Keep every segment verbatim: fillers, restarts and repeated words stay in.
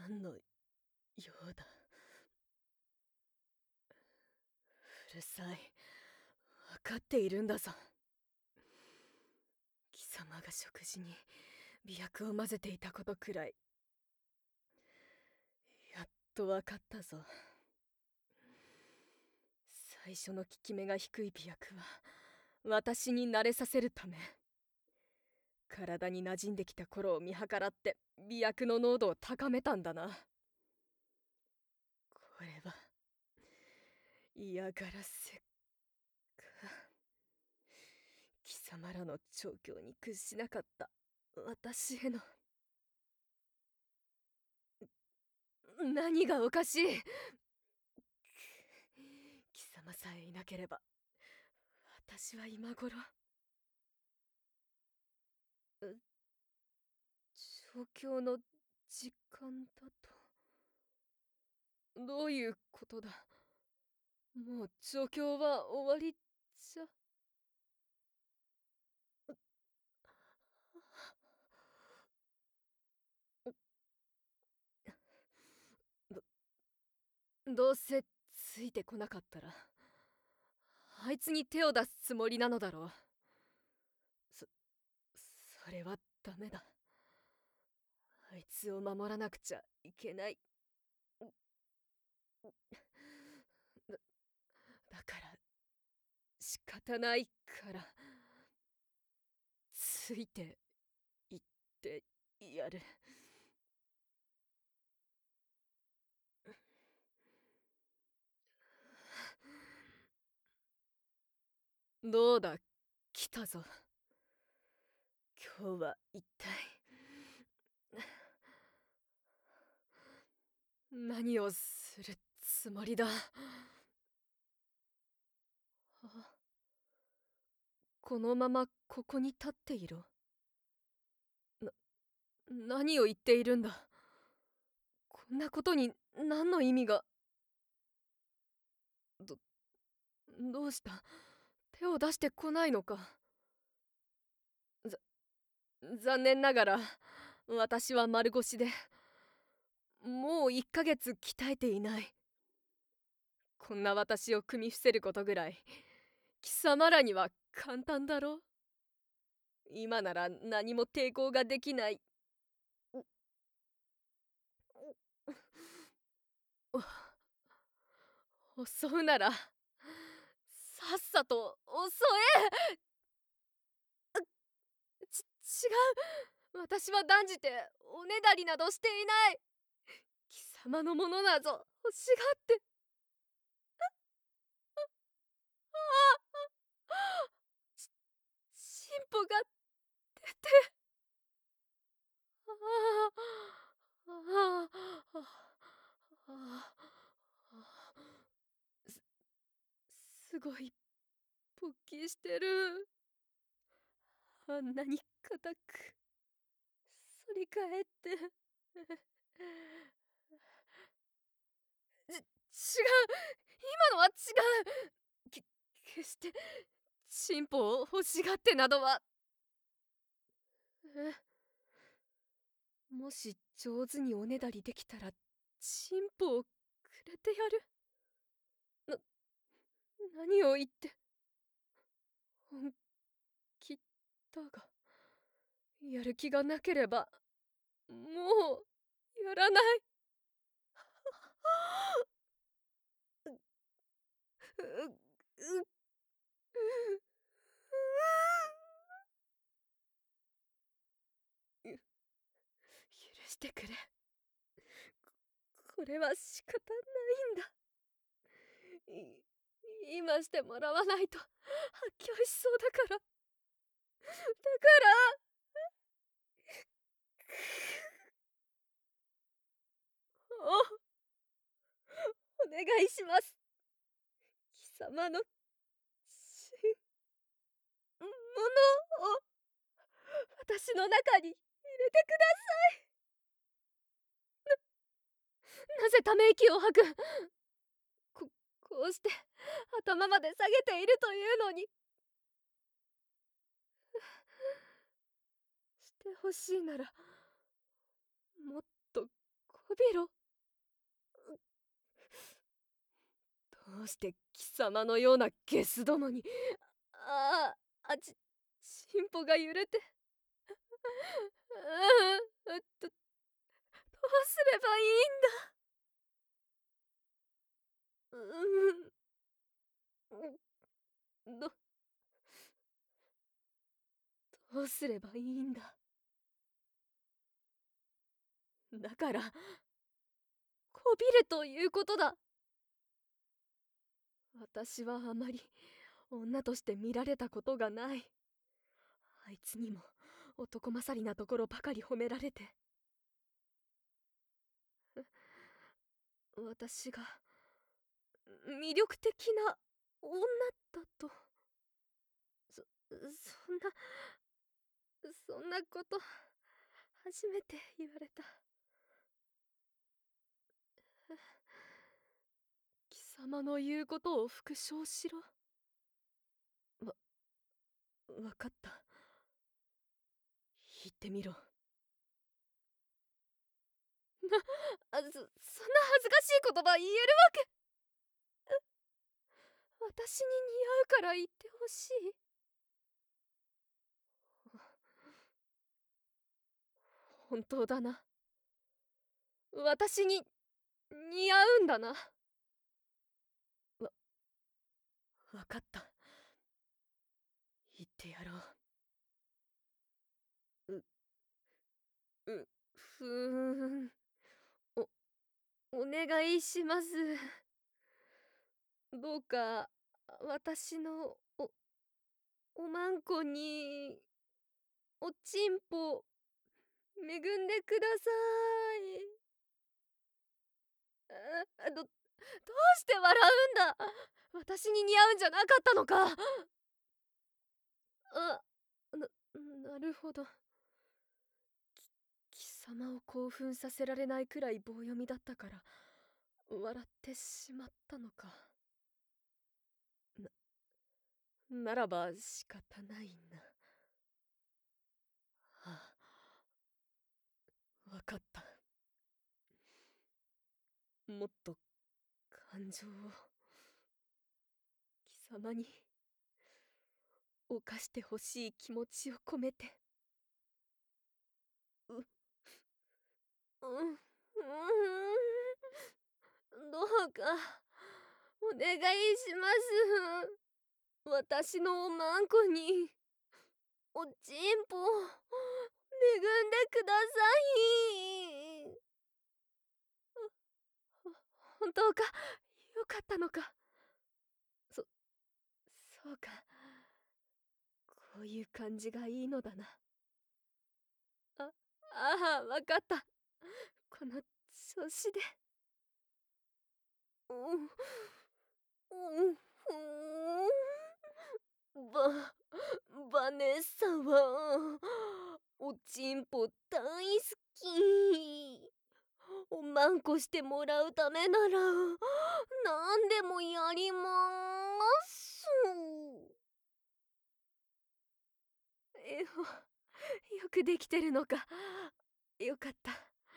何の用だ。うるさい。分かっているんだぞ。貴様が食事に媚薬を混ぜていたことくらいやっと分かったぞ。最初の効き目が低い媚薬は私に慣れさせるため、体に馴染んできた頃を見計らって媚薬の濃度を高めたんだな。これは嫌がらせか。貴様らの調教に屈しなかった私への。何がおかしい。貴様さえいなければ私は今頃。調教の時間だと。どういうことだ。もう調教は終わりじゃ。どどうせついてこなかったらあいつに手を出すつもりなのだろう。そそれはダメだ。あいつを守らなくちゃいけない。だだから仕方ないからついていってやる。どうだ、来たぞ。今日は一体何をするつもりだ。あ、このままここに立っていろ。な、何を言っているんだ。こんなことに何の意味が。ど、どうした。手を出してこないのか。ざ、残念ながら私は丸腰でもういっかげつ鍛えていない。こんな私を組み伏せることぐらい貴様らには簡単だろう。今なら何も抵抗ができない。襲うならさっさと襲え。ち、違う。私は断じておねだりなどしていない。貴様のものなぞ欲しがって。し進歩が出て。ああああああすすごい勃起してる。あんなに硬く反り返ってち、違う。今のは違う。け、決して進歩を欲しがってなどは。え、もし上手におねだりできたら進歩をくれてやる。な、何を言って。本気だが、やる気がなければもうやらない。う、う、う、許してくれ。こ、これは仕方ないんだ。い、今してもらわないと発狂しそうだから。だからお、お願いします。貴様のしものを私の中に入れてください。な、なぜため息を吐く。こ、こうして頭まで下げているというのに。してほしいならもっとここびろ。どうして貴様のようなゲスどもに。ああ、あち、進歩が揺れて。ううど、どうすればいいんだ。うん、ど、どうすればいいんだ。だから、こびるということだ。私はあまり女として見られたことがない。あいつにも男勝りなところばかり褒められて。私が魅力的な女だと。そ、そんな、そんなこと初めて言われた。貴様の言うことを復唱しろ。わ、わかった。言ってみろ。な、あ、そ、そんな恥ずかしい言葉言えるわけ。私に似合うから言ってほしい。本当だな。私に似合うんだな。わ、わかった。言ってやろう。う、う、ふーん。お、お願いします。どうか、私のお、おまんこに、おちんぽ、恵んでください。あ、ど、どうして笑うんだ。私に似合うんじゃなかったのか。あ、な、なるほど。貴様を興奮させられないくらい棒読みだったから笑ってしまったのか。な、ならば仕方ないな。はあ、わかった。もっと感情を貴様に犯してほしい気持ちを込めて。う、うん、うん、どうかお願いします。私のおまんこにおちんぽ恵んでください。ほ、本当か。よかったのか。そ、そうか。こういう感じがいいのだな。あ、ああ、わかった。この調子で。うん、うん、ふん。バ、バネッサは、おちんぽ大好き。おまんこしてもらうためなら、なんでもやりまーす。え、よくできてるのか。よかった。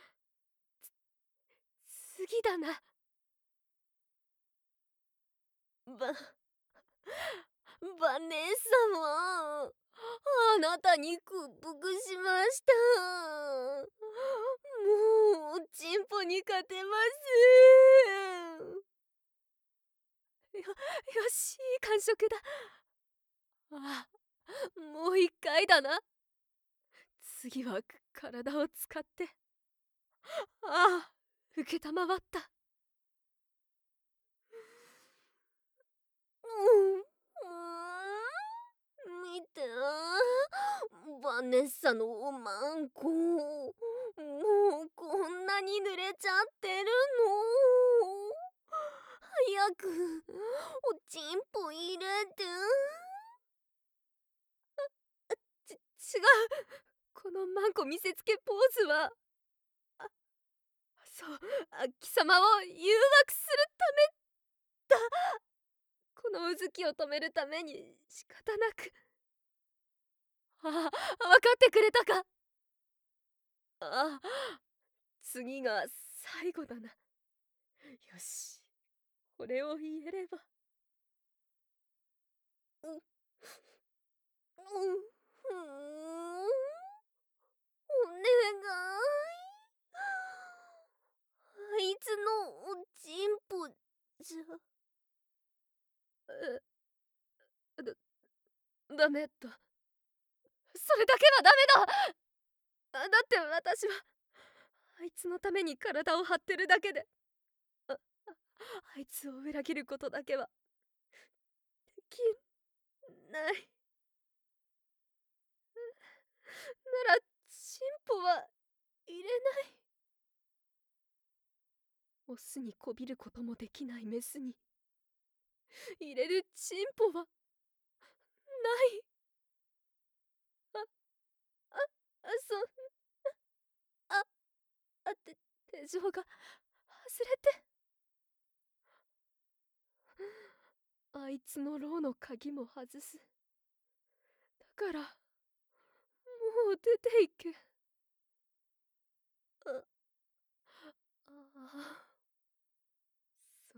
つ、次だな。ば、バネッサは、あなたに屈服しました。もう、おちんぽに勝てません。よ、よし、いい感触だ。ああ、もう一回だな。次は体を使って。ああ、受けたまわった。うん、うん、見て、バネッサのおまんこ、もうこんなに濡れちゃってるの。早くおちんぽ入れて。ち、違う。このマンコ見せつけポーズは、あ、そう、あ、貴様を誘惑するためだ。このうずきを止めるために仕方なく。ああ、わかってくれたか。ああ、次が最後だな。よし、これを言えれば。う、う、うーん、お願い。あいつのおちんぽじゃ。え、だ、ダメだ。それだけはダメだ。あだって私はあいつのために体を張ってるだけで、あ、ああいつを裏切ることだけはできない。ならチンポは入れない。オスにこびることもできないメスに入れるチンポはない。あ、あ、あ、そんな、あ、あ、て、手錠が外れて、あいつの牢の鍵も外す。だからもう出て行け。あ、ああ、そ、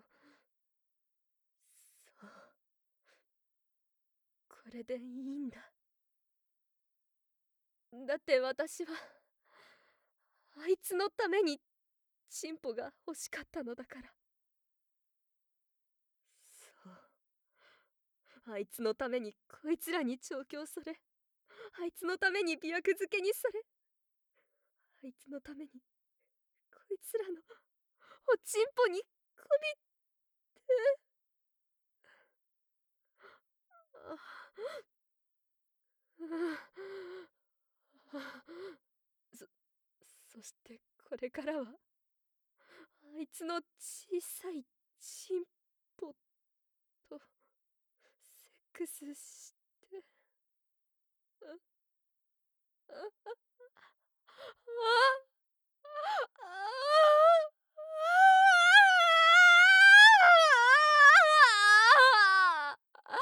そう、これでいいんだ。だって私はあいつのためにチンポが欲しかったのだから。そう、あいつのためにこいつらに調教され、あいつのために媚薬漬けにされ、あいつのためにこいつらのおちんぽにこびて。ああ、そそしてこれからはあいつの小さいチンポとセックスして。ああああああ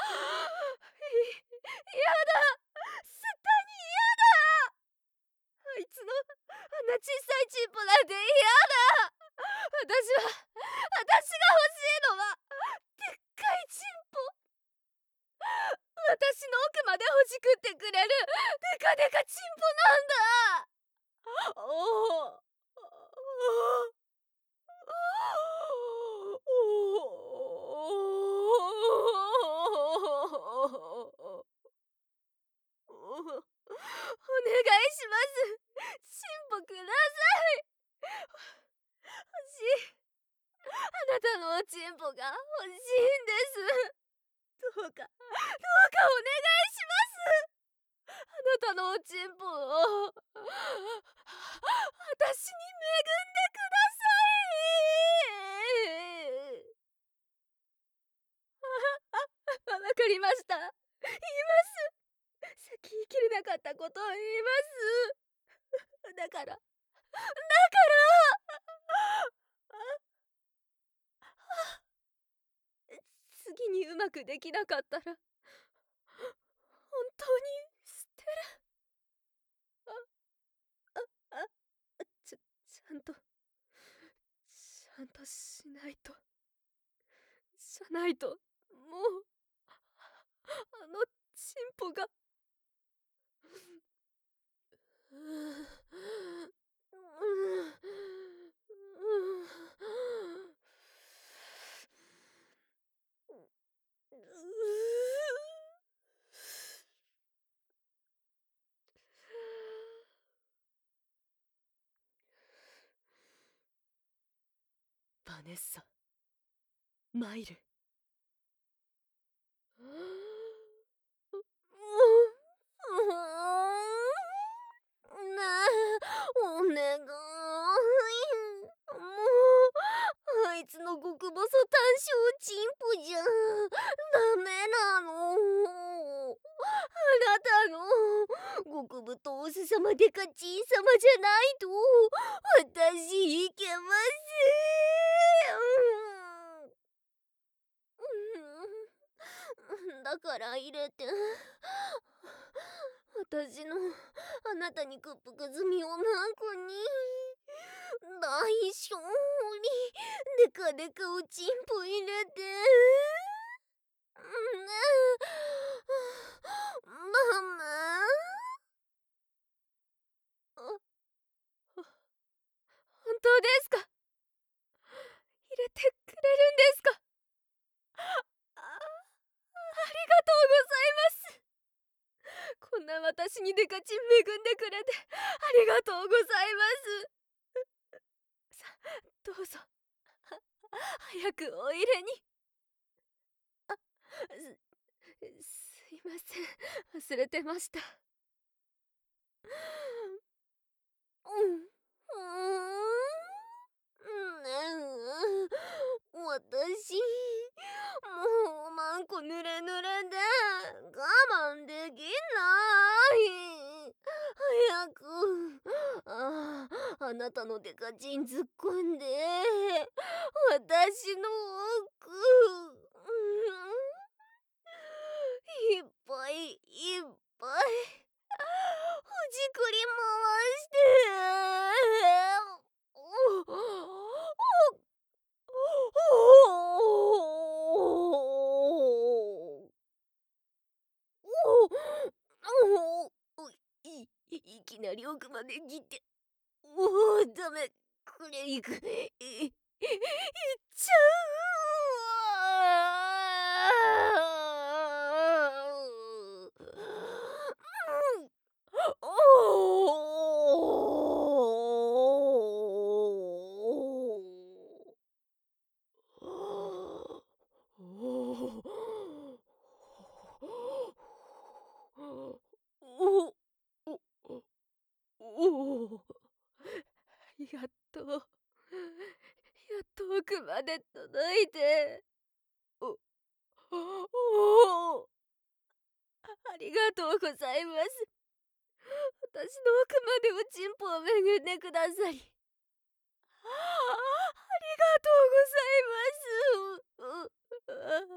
やだ、絶対に嫌だ。あいつのあんな小さいチンポなんて嫌だ。私は私が欲しいのはでっかいチンポ。私の奥まで欲しくってくれるデカデカチンポなんだ。おおお願いします。チンポください。欲しい。あなたのおちんぽが欲しいんです。どうかどうかお願いします。あなたのおちんぽを私に恵んでください。わかりました。言います。さっき言い切れなかったことを言います。だからだから次にうまくできなかったら本当に捨てる。あああちゃちゃんとちゃんとしないとじゃないともうあのチンポがううバネッサ、マイル。ねえ、お願い。もう、あいつの極細短小チンポじゃダメなの。あなたの極太王様デカチン様じゃないと私いけません。うん、だから入れて。私のあなたに屈服済みをマークに。だ緒にデカデカおちんぽ入れて。うんママ。 本当ですか？入れてくれるんですか？あ、ありがとうございます。こんな私にデカチン恵んでくれてありがとうございます。さあ、どうぞ。早くお入れに。あ、す、すいません。忘れてました。 うん。うん。私、もうマンコぬれぬれで我慢できない。早く、ああ、あなたのデカチン突っ込んで、私の奥、いっぱいいっぱい。ほじくり回しておおおおいいきなり奥まで来ておおダメこれいくいいっちゃうおおおおおおやっとやっと奥まで届いておおおありがとうございます。私の奥までおちんぽを恵んでくださりありがとうございます。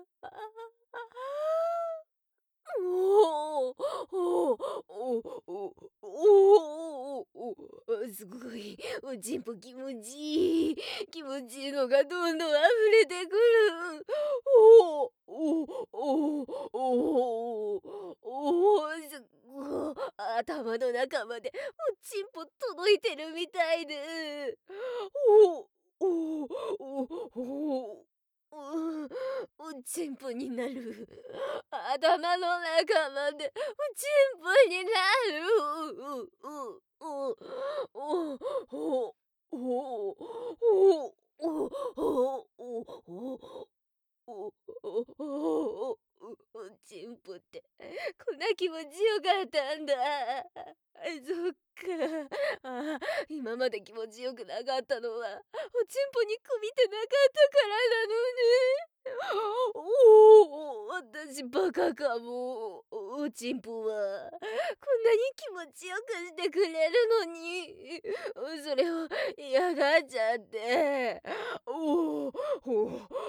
おおおおおおおすごいおちんぽ気持ちいい気持ちいいのがどんどん溢れてくるおおおおおすごい頭の中までおちんぽ届いてるみたいでおおおおおおちんぽになる頭の中までおちんぽになるおおおおおおおおおおおおおちんぽってこんな気持ちよかったんだ。そっか。あ今まで気持ちよくなかったのはおちんぽにこびてなかったからなのね。おお私バカかも。おちんぽはこんなに気持ちよくしてくれるのにそれを嫌がっちゃっておおお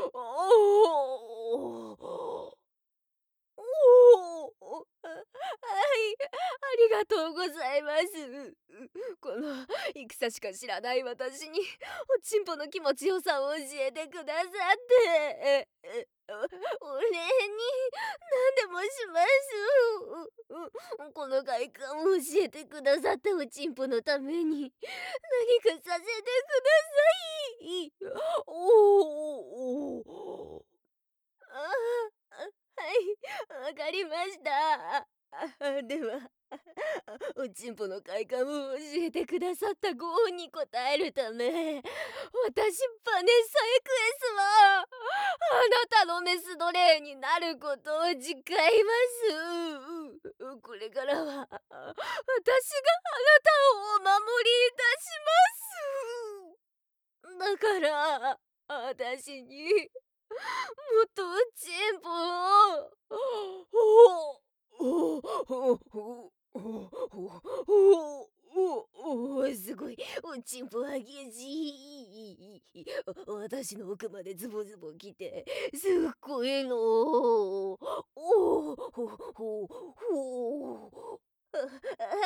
おおおお、あ、はい、ありがとうございます。この戦しか知らない私におちんぽの気持ちよさを教えてくださって、おお礼に何でもします。この快感を教えてくださったおちんぽのために何かさせてください。おおおおああ、はい、わかりました。あ、では、おちんぽの快感を教えてくださったご恩に応えるため、私、バネッサエクエスは、あなたのメス奴隷になることを誓います。これからは、私があなたをお守りいたします。だから、私に、もっとおちんぽをおおおおおおおすごいおちんぽ激しい私の奥までズボズボ来てすっごいのおおおおあ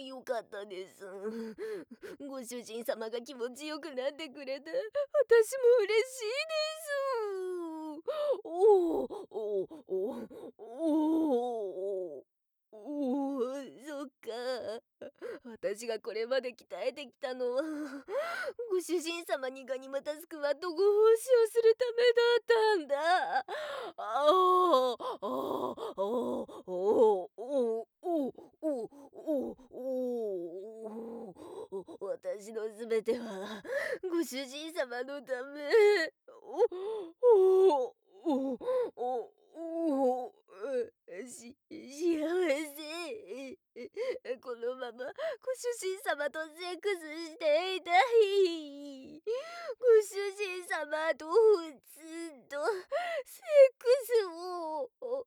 よかったです。ご主人様が気持ちよくなってくれて、私も嬉しいです。おお、おお、おお、おお、そっか。私がこれまで鍛えてきたのは、ご主人様にガニ股スクワットご奉仕をするためだったんだ。ああ、ああ、おお、おお、おお、おお、おお、私のすべてはご主人様のため。おお、おお、おお、おし幸せ。このままご主人様とセックスしていたい。ご主人様と普通とセックスを。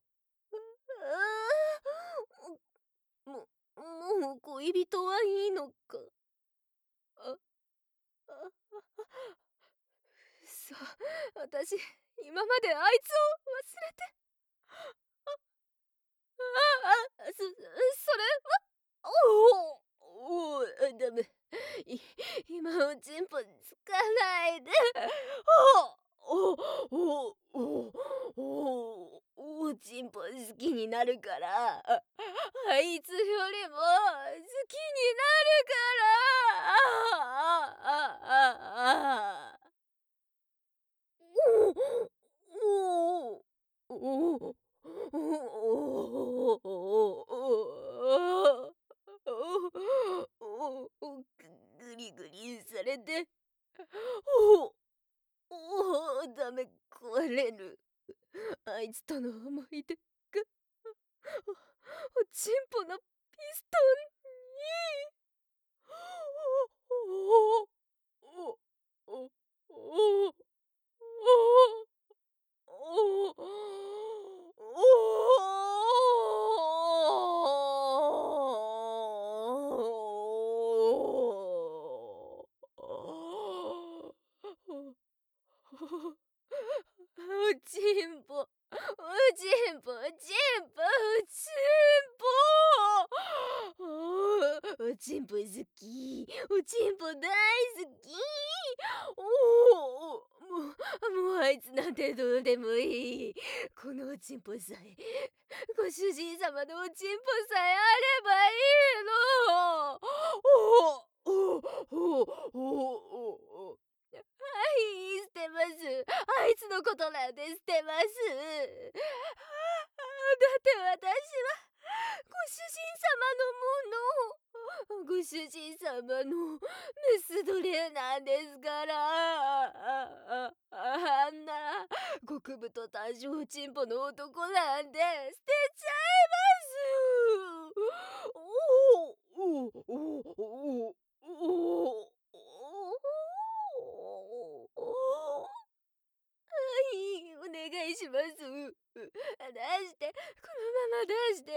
ああ、ももう恋人はいいのか。ああ、そう、私今まであいつを忘れて。ああ、そそれは、おお、おお、ダメ。い今おちんぽつかないで。おお、おお、おお、おちんぽ好きになるから。ああいつよりも好きになるから。ああ、ああ、ああ。おお、おお、おお、おお、おお、ぐりぐりされて、おお、おお、ダメ、壊れる。あいつとの思い出が、おおちんぽのピストンに。おお、おお、おお。おお、おちんぽ、おちんぽ、ちんぽ、ちんぽ。おちんぽ好き。おちんぽ大好き。おお、もう、もうあいつなんてどうでもいい。このおちんぽさえ、ご主人様のおちんぽさえあればいいの。おお、おお、おお、お。はい、捨てます。あいつのことなんで捨てます。だって私はご主人様のもの。ご主人様のメス奴隷なんですから。あああんな極太短小チンポの男なんて捨てちゃいます。おお、おお、おお、おお、おお。はい、お願いします。出して、このまま出して。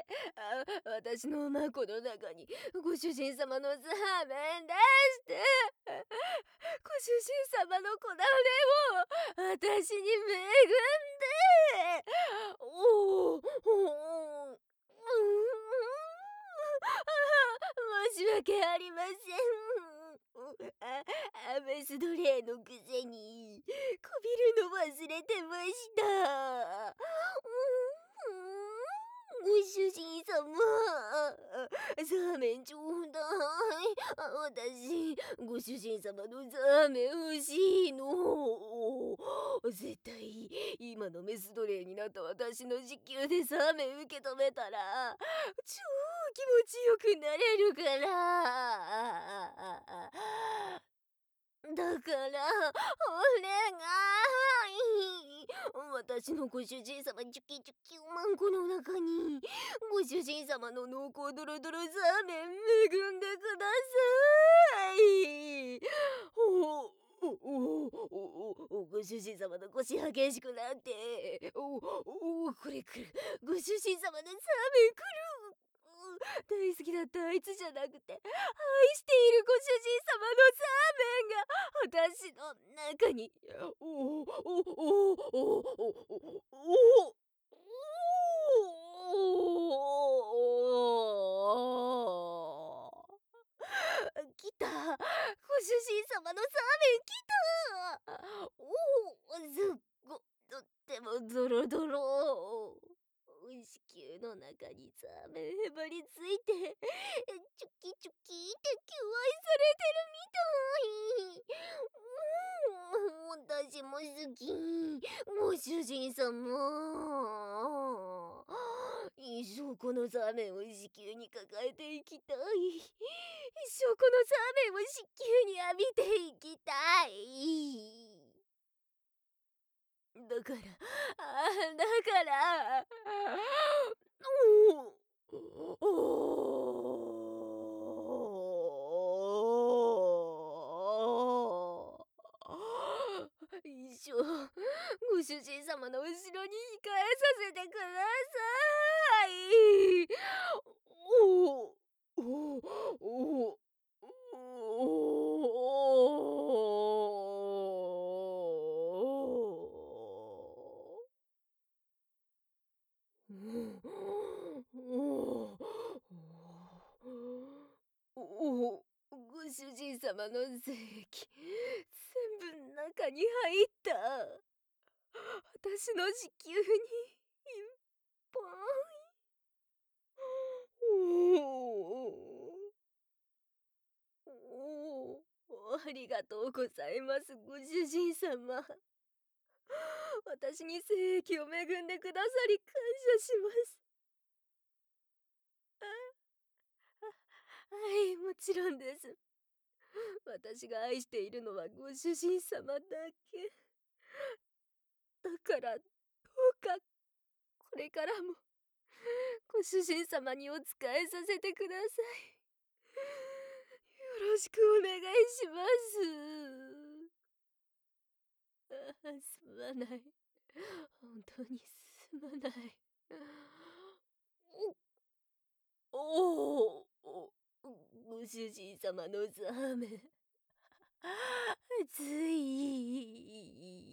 あ、私のマコの中にご主人様のザーメン出して。ご主人様のこだわりを私に恵んで。おお、おお、うん、申し訳ありません。あ、あ、メス奴隷のくせにこびるの忘れてました。うん、ご主人様、ザーメンちょうだい。あ、私、ご主人様のザーメン欲しいの。絶対、今のメス奴隷になった私の時給でザーメン受け止めたら、超気持ちよくなれるから。だから、お願い。私のご主人様チュキチュキおまんこの中に、ご主人様の濃厚ドロドロザーメン恵んでください。おお、おお、おお、ご主人様の腰激しくなって、おお、おこれ来る。ご主人様のザーメン来る。大好きだったあいつじゃなくて、愛しているご主人様のザーメンが私の中に。おお、おお、おお、おお、おお、おお。 様のサーメン来た。おお、すっご、とってもドロドロ。子宮の中にサーメンへばりついて、チョキチョキって求愛されてるみたい。うん、私も好き。ご主人様。一生このサーメンを子宮に抱えていきたい。一生このサーメンを子宮に浴びていきたい。だから、ああ、だから、おお、おお、一生、ご主人様の後ろに控えさせてください。おお、おお、おお。おお、ご主人様の精液全部中に入った。私の子宮にいっぱい。おお、おお、ありがとうございます、ご主人様。私に精液を恵んでくださり感謝します。はい、もちろんです。私が愛しているのはご主人様だけ。だからどうかこれからもご主人様にお仕えさせてください。よろしくお願いします。ああ、すまない。本当にすまない。おおお、ご主人様のザーメン。熱い。